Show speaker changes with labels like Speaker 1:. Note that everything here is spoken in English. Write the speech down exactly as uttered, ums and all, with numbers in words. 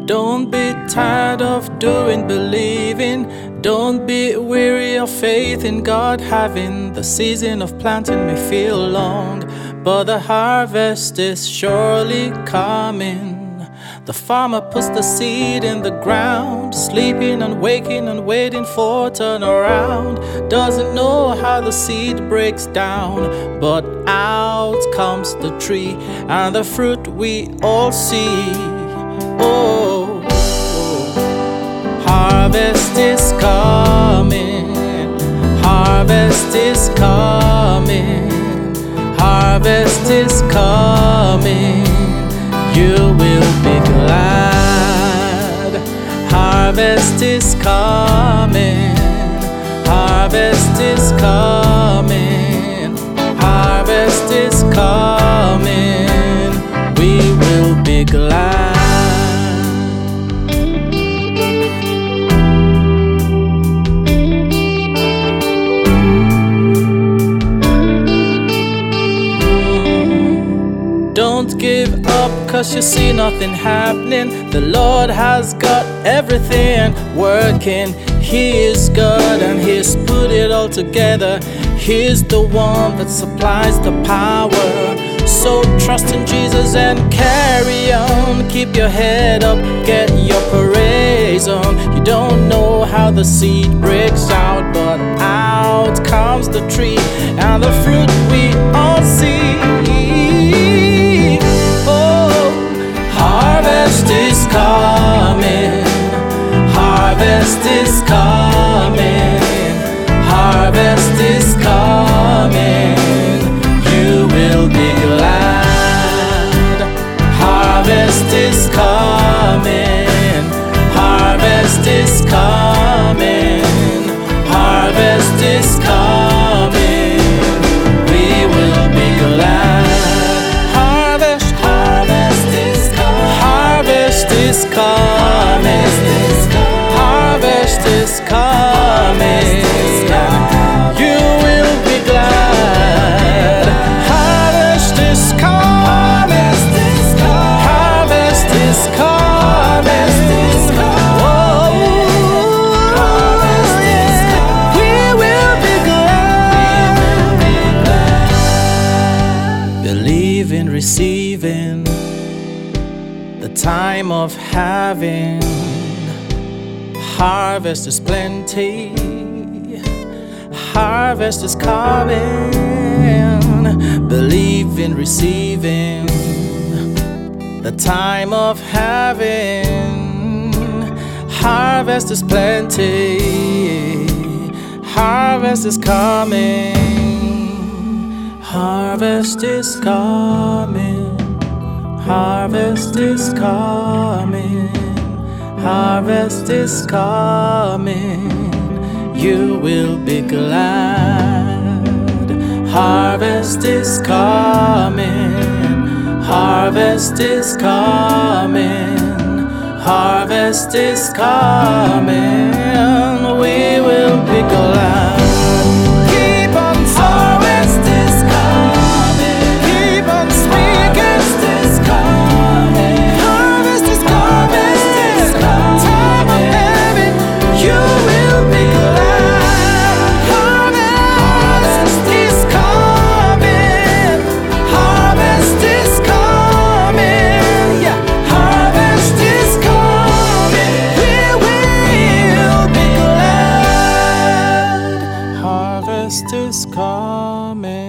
Speaker 1: Don't be tired of doing, believing. Don't be weary of faith in God having. The season of planting may feel long, but the harvest is surely coming. The farmer puts the seed in the ground, sleeping and waking and waiting for a turnaround. Doesn't know how the seed breaks down, but out comes the tree and the fruit we all see. Oh, harvest is coming, harvest is coming, harvest is coming. You will be glad. Harvest is coming, harvest is coming, harvest is coming. We will be glad. Don't give up cause you see nothing happening. The Lord has got everything working. He is good and He's put it all together. He's the one that supplies the power. So trust in Jesus and carry on. Keep your head up, get your praise on. You don't know how the seed breaks out, but out comes the tree and the fruit we all see. Harvest is coming, harvest is coming, harvest is coming. You will be glad. Harvest is coming, harvest is coming, harvest is coming. We will be glad. Harvest, harvest is coming, harvest is coming, harvest is coming. You will be glad. Harvest is coming, harvest is coming. Oh, we will be glad. Believe in receiving the time of having. Harvest is plenty, harvest is coming. Believe in receiving the time of having. Harvest is plenty, harvest is coming. Harvest is coming, harvest is coming, harvest is coming. You will be glad. Harvest is coming, harvest is coming, harvest is coming. We will be glad. Keep on sowing. Harvest is coming. Keep on speaking. Harvest is coming. Harvest is coming. Time of having. You will be glad. Harvest is coming. Harvest is coming. Yeah. Harvest is coming. We will be glad. Harvest is coming.